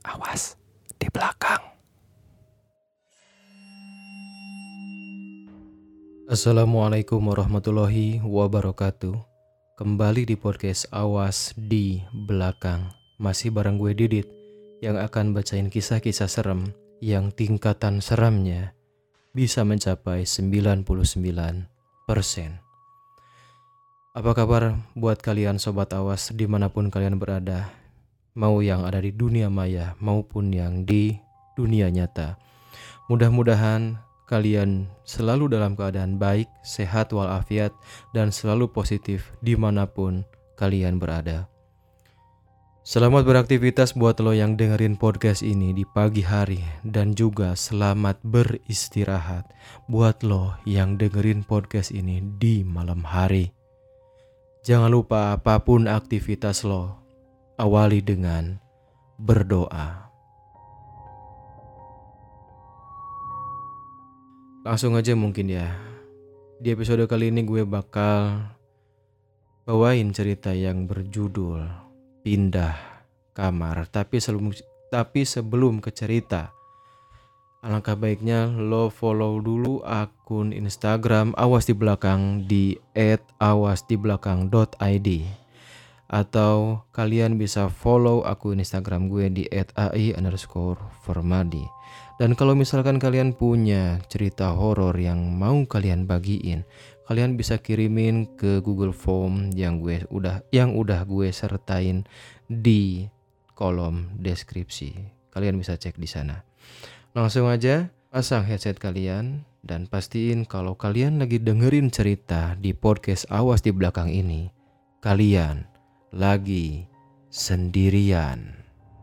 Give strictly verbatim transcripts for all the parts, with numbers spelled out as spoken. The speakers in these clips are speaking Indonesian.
Awas di belakang. Assalamualaikum warahmatullahi wabarakatuh. Kembali di podcast Awas di Belakang. Masih bareng gue Didit yang akan bacain kisah-kisah serem yang tingkatan seramnya bisa mencapai sembilan puluh sembilan persen. Apa kabar buat kalian sobat Awas dimanapun kalian berada? Mau yang ada di dunia maya maupun yang di dunia nyata. Mudah-mudahan kalian selalu dalam keadaan baik, sehat walafiat, dan selalu positif dimanapun kalian berada. Selamat beraktivitas buat lo yang dengerin podcast ini di pagi hari, dan juga selamat beristirahat buat lo yang dengerin podcast ini di malam hari. Jangan lupa apapun aktivitas lo, awali dengan berdoa. Langsung aja mungkin ya. Di episode kali ini gue bakal bawain cerita yang berjudul Pindah Kamar. Tapi sebelum tapi sebelum ke cerita, alangkah baiknya lo follow dulu akun Instagram Awas di Belakang di et awas di belakang dot i d. Atau kalian bisa follow akun Instagram gue di et ai underscore formadi. Dan kalau misalkan kalian punya cerita horor yang mau kalian bagiin, kalian bisa kirimin ke Google Form yang gue udah yang udah gue sertain di kolom deskripsi. Kalian bisa cek di sana. Langsung aja pasang headset kalian dan pastiin kalau kalian lagi dengerin cerita di podcast Awas di Belakang ini, kalian lagi sendirian.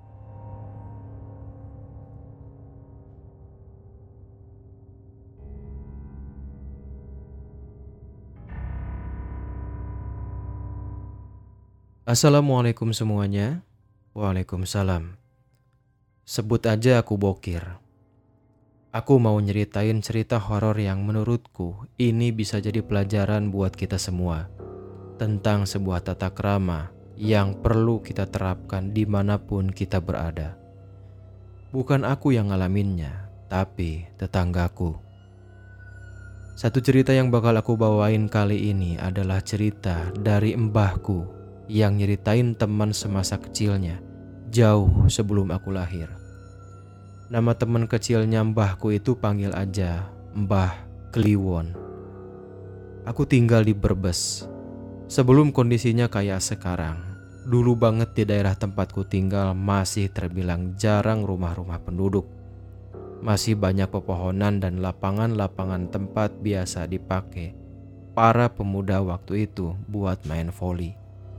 Assalamualaikum semuanya. Waalaikumsalam. Sebut aja aku Bokir. Aku mau nyeritain cerita horor yang menurutku ini bisa jadi pelajaran buat kita semua, tentang sebuah tata krama yang perlu kita terapkan dimanapun kita berada. Bukan aku yang ngalaminnya, tapi tetanggaku. Satu cerita yang bakal aku bawain kali ini adalah cerita dari mbahku yang nyeritain teman semasa kecilnya jauh sebelum aku lahir. Nama teman kecilnya mbahku itu panggil aja Mbah Kliwon. Aku tinggal di Brebes sebelum kondisinya kayak sekarang. Dulu banget di daerah tempatku tinggal masih terbilang jarang rumah-rumah penduduk. Masih banyak pepohonan dan lapangan-lapangan tempat biasa dipakai para pemuda waktu itu buat main voli.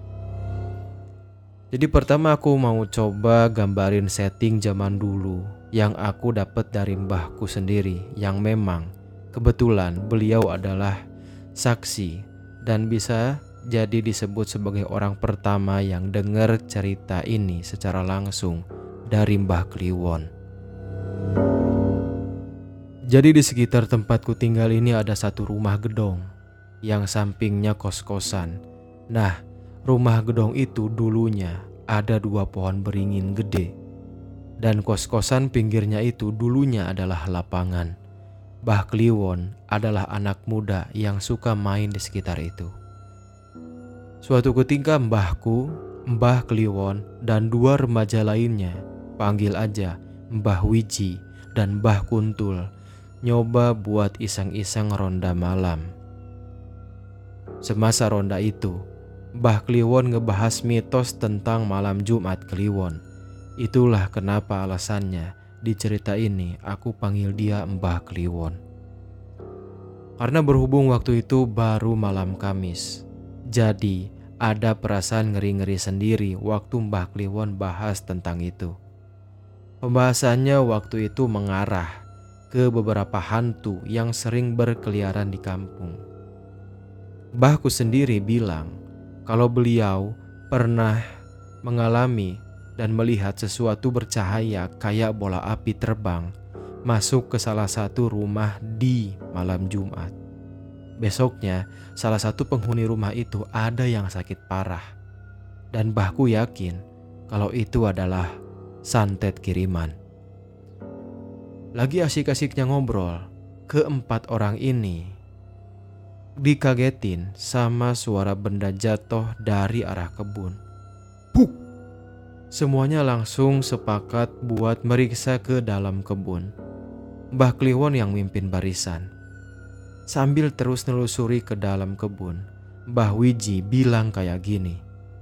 Jadi pertama aku mau coba gambarin setting zaman dulu yang aku dapat dari mbahku sendiri, yang memang kebetulan beliau adalah saksi dan bisa jadi disebut sebagai orang pertama yang dengar cerita ini secara langsung dari Mbah Kliwon. Jadi di sekitar tempatku tinggal ini ada satu rumah gedong yang sampingnya kos-kosan. Nah, rumah gedong itu dulunya ada dua pohon beringin gede. Dan kos-kosan pinggirnya itu dulunya adalah lapangan. Mbah Kliwon adalah anak muda yang suka main di sekitar itu. Suatu ketika mbahku, Mbah Kliwon, dan dua remaja lainnya, panggil aja Mbah Wiji dan Mbah Kuntul, nyoba buat iseng-iseng ronda malam. Semasa ronda itu, Mbah Kliwon ngebahas mitos tentang malam Jumat Kliwon. Itulah kenapa alasannya di cerita ini aku panggil dia Mbah Kliwon. Karena berhubung waktu itu baru malam Kamis, jadi ada perasaan ngeri-ngeri sendiri waktu Mbah Kliwon bahas tentang itu. Pembahasannya waktu itu mengarah ke beberapa hantu yang sering berkeliaran di kampung. Mbahku sendiri bilang kalau beliau pernah mengalami dan melihat sesuatu bercahaya kayak bola api terbang masuk ke salah satu rumah di malam Jumat. Besoknya, salah satu penghuni rumah itu ada yang sakit parah. Dan mbahku yakin kalau itu adalah santet kiriman. Lagi asik-asiknya ngobrol, keempat orang ini dikagetin sama suara benda jatuh dari arah kebun. Buk! Semuanya langsung sepakat buat meriksa ke dalam kebun. Mbah Kliwon yang mimpin barisan. Sambil terus nelusuri ke dalam kebun, Mbah Wiji bilang kayak gini.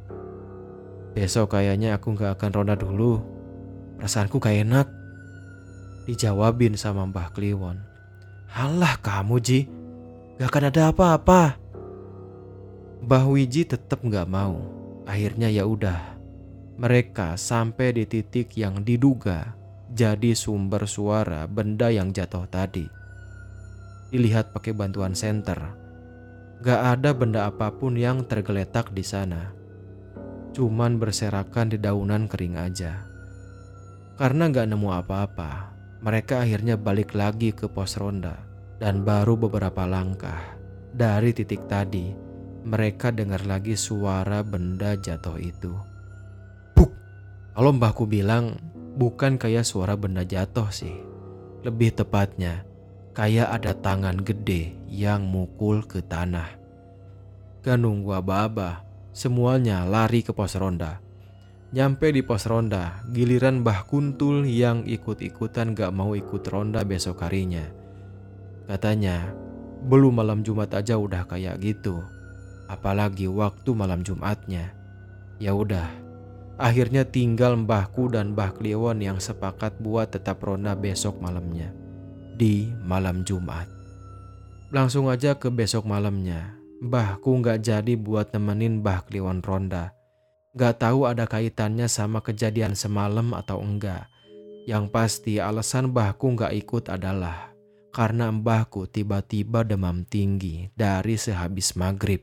Besok kayaknya aku gak akan ronda dulu. Perasaanku gak enak. Dijawabin sama Mbah Kliwon. Halah kamu Ji, gak akan ada apa-apa. Mbah Wiji tetap gak mau. Akhirnya ya udah. Mereka sampai di titik yang diduga jadi sumber suara benda yang jatuh tadi. Dilihat pakai bantuan senter, gak ada benda apapun yang tergeletak di sana. Cuman berserakan di daunan kering aja. Karena gak nemu apa-apa, mereka akhirnya balik lagi ke pos ronda. Dan baru beberapa langkah dari titik tadi, mereka dengar lagi suara benda jatuh itu. Buk! Kalau mbahku bilang bukan kayak suara benda jatuh sih. Lebih tepatnya kayak ada tangan gede yang mukul ke tanah. Gak nunggu aba-aba, semuanya lari ke pos ronda. Nyampe di pos ronda, giliran Mbah Kuntul yang ikut-ikutan gak mau ikut ronda besok harinya. Katanya, belum malam Jumat aja udah kayak gitu. Apalagi waktu malam Jumatnya. Ya udah, akhirnya tinggal mbahku dan Mbah Kliwon yang sepakat buat tetap ronda besok malamnya. Di malam Jumat. Langsung aja ke besok malamnya. Mbahku gak jadi buat nemenin Mbah Kliwon ronda. Gak tahu ada kaitannya sama kejadian semalam atau enggak. Yang pasti alasan mbahku gak ikut adalah karena mbahku tiba-tiba demam tinggi dari sehabis maghrib.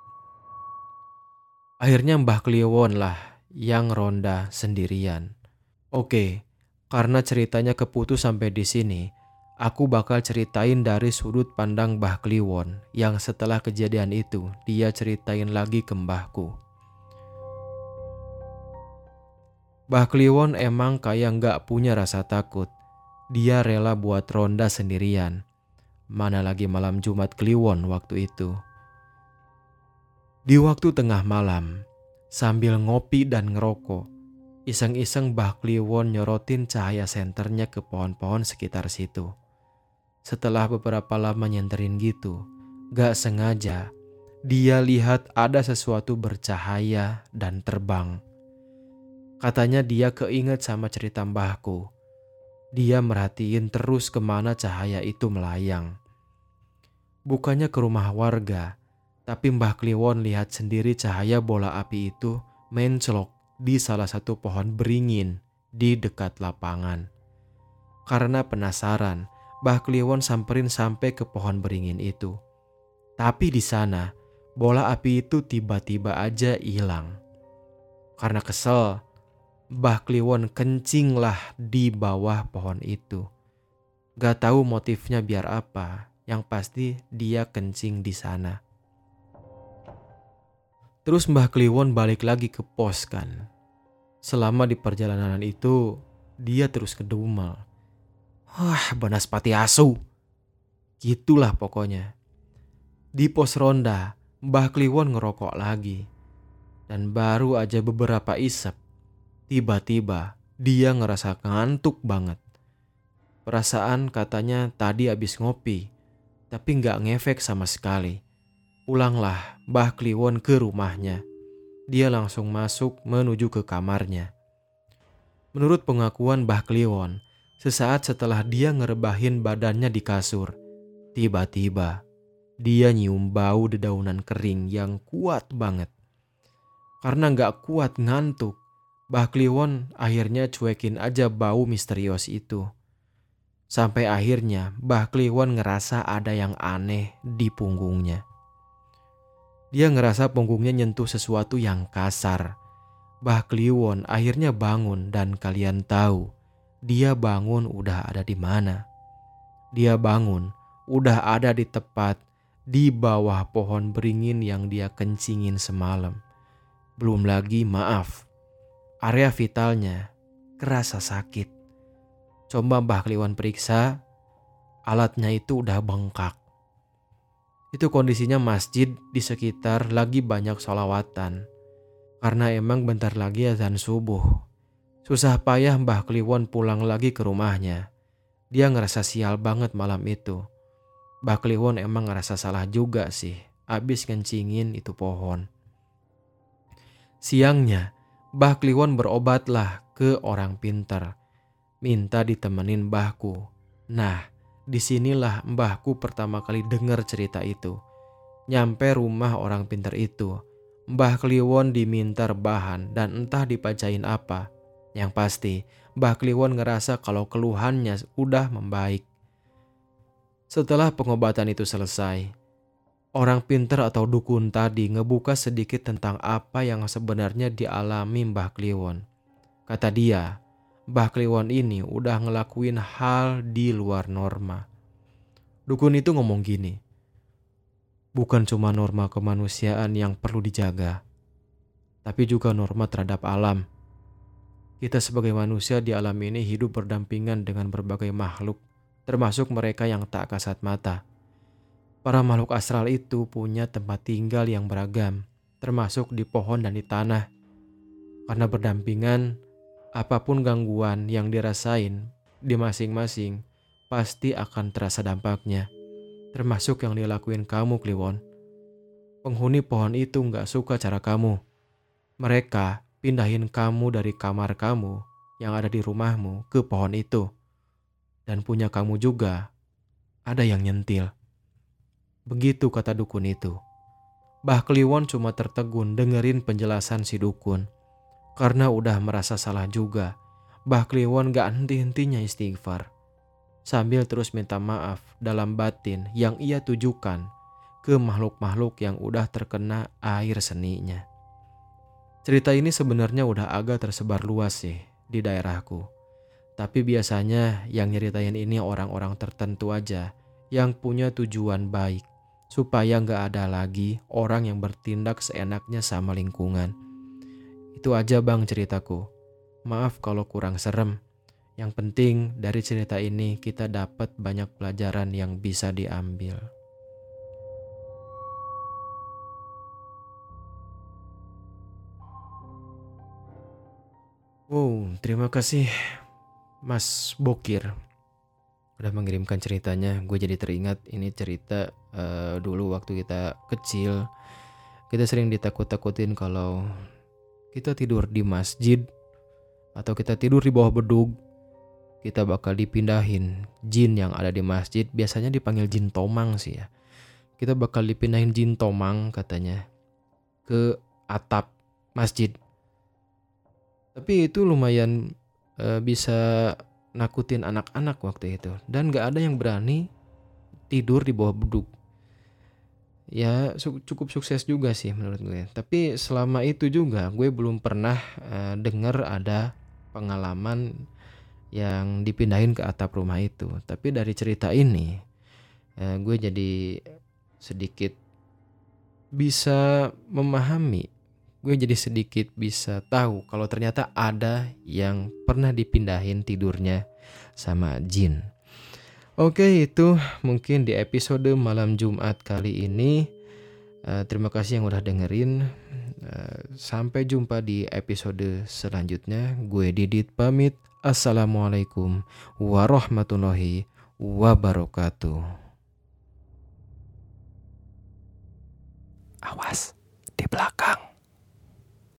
Akhirnya Mbah Kliwon lah yang ronda sendirian. Oke, karena ceritanya keputus sampai di sini, aku bakal ceritain dari sudut pandang Mbah Kliwon yang setelah kejadian itu dia ceritain lagi ke mbahku. Mbah Kliwon emang kayak gak punya rasa takut. Dia rela buat ronda sendirian. Mana lagi malam Jumat Kliwon waktu itu. Di waktu tengah malam, sambil ngopi dan ngerokok, iseng-iseng Mbah Kliwon nyorotin cahaya senternya ke pohon-pohon sekitar situ. Setelah beberapa lama nyenterin gitu, gak sengaja dia lihat ada sesuatu bercahaya dan terbang. Katanya dia keinget sama cerita mbahku. Dia merhatiin terus kemana cahaya itu melayang. Bukannya ke rumah warga, tapi Mbah Kliwon lihat sendiri cahaya bola api itu mencolok di salah satu pohon beringin di dekat lapangan. Karena penasaran, Mbah Kliwon samperin sampai ke pohon beringin itu. Tapi di sana, bola api itu tiba-tiba aja hilang. Karena kesel, Mbah Kliwon kencing lah di bawah pohon itu. Gak tahu motifnya biar apa, yang pasti dia kencing di sana. Terus Mbah Kliwon balik lagi ke pos kan. Selama di perjalanan itu, dia terus ngedumel. Wah, banaspati asu. Gitulah pokoknya. Di pos ronda, Mbah Kliwon ngerokok lagi. Dan baru aja beberapa isep, tiba-tiba dia ngerasa ngantuk banget. Perasaan katanya tadi abis ngopi, tapi gak ngefek sama sekali. Pulanglah Mbah Kliwon ke rumahnya. Dia langsung masuk menuju ke kamarnya. Menurut pengakuan Mbah Kliwon, sesaat setelah dia ngerebahin badannya di kasur, tiba-tiba dia nyium bau dedaunan kering yang kuat banget. Karena gak kuat ngantuk, Mbah Kliwon akhirnya cuekin aja bau misterius itu. Sampai akhirnya Mbah Kliwon ngerasa ada yang aneh di punggungnya. Dia ngerasa punggungnya nyentuh sesuatu yang kasar. Mbah Kliwon akhirnya bangun dan kalian tahu, dia bangun udah ada di mana. Dia bangun udah ada di tepat di bawah pohon beringin yang dia kencingin semalam. Belum lagi maaf, area vitalnya kerasa sakit. Coba Mbah Kliwon periksa, alatnya itu udah bengkak. Itu kondisinya masjid di sekitar lagi banyak sholawatan. Karena emang bentar lagi azan subuh. Susah payah Mbah Kliwon pulang lagi ke rumahnya. Dia ngerasa sial banget malam itu. Mbah Kliwon emang ngerasa salah juga sih, abis ngencingin itu pohon. Siangnya, Mbah Kliwon berobatlah ke orang pinter. Minta ditemenin mbahku. Nah, disinilah mbahku pertama kali dengar cerita itu. Nyampe rumah orang pinter itu, Mbah Kliwon diminta rebahan dan entah dipajain apa. Yang pasti, Mbah Kliwon ngerasa kalau keluhannya udah membaik. Setelah pengobatan itu selesai, orang pinter atau dukun tadi ngebuka sedikit tentang apa yang sebenarnya dialami Mbah Kliwon. Kata dia, Mbah Kliwon ini udah ngelakuin hal di luar norma. Dukun itu ngomong gini, bukan cuma norma kemanusiaan yang perlu dijaga, tapi juga norma terhadap alam. Kita sebagai manusia di alam ini hidup berdampingan dengan berbagai makhluk, termasuk mereka yang tak kasat mata. Para makhluk astral itu punya tempat tinggal yang beragam, termasuk di pohon dan di tanah. Karena berdampingan, apapun gangguan yang dirasain di masing-masing pasti akan terasa dampaknya. Termasuk yang dilakuin kamu, Kliwon. Penghuni pohon itu gak suka cara kamu. Mereka pindahin kamu dari kamar kamu yang ada di rumahmu ke pohon itu. Dan punya kamu juga ada yang nyentil. Begitu kata dukun itu. Mbah Kliwon cuma tertegun dengerin penjelasan si dukun. Karena udah merasa salah juga, Mbah Kliwon gak henti-hentinya istighfar. Sambil terus minta maaf dalam batin yang ia tujukan ke makhluk-makhluk yang udah terkena air seninya. Cerita ini sebenarnya udah agak tersebar luas sih di daerahku. Tapi biasanya yang nyeritain ini orang-orang tertentu aja yang punya tujuan baik. Supaya gak ada lagi orang yang bertindak seenaknya sama lingkungan. Itu aja bang ceritaku. Maaf kalau kurang serem. Yang penting dari cerita ini kita dapat banyak pelajaran yang bisa diambil. Wow, terima kasih Mas Bokir udah mengirimkan ceritanya. Gue jadi teringat ini cerita uh, dulu waktu kita kecil. Kita sering ditakut-takutin kalau kita tidur di masjid atau kita tidur di bawah bedug, kita bakal dipindahin jin yang ada di masjid. Biasanya dipanggil jin tomang sih ya. Kita bakal dipindahin jin tomang katanya ke atap masjid. Tapi itu lumayan e, bisa nakutin anak-anak waktu itu. Dan gak ada yang berani tidur di bawah bedug. Ya su- cukup sukses juga sih menurut gue. Tapi selama itu juga gue belum pernah e, dengar ada pengalaman yang dipindahin ke atap rumah itu. Tapi dari cerita ini eh, gue jadi sedikit bisa memahami. Gue jadi sedikit bisa tahu kalau ternyata ada yang pernah dipindahin tidurnya sama jin. Oke, itu mungkin di episode malam Jumat kali ini. eh, Terima kasih yang udah dengerin. eh, Sampai jumpa di episode selanjutnya. Gue Didit pamit. Assalamualaikum warahmatullahi wabarakatuh. Awas di belakang.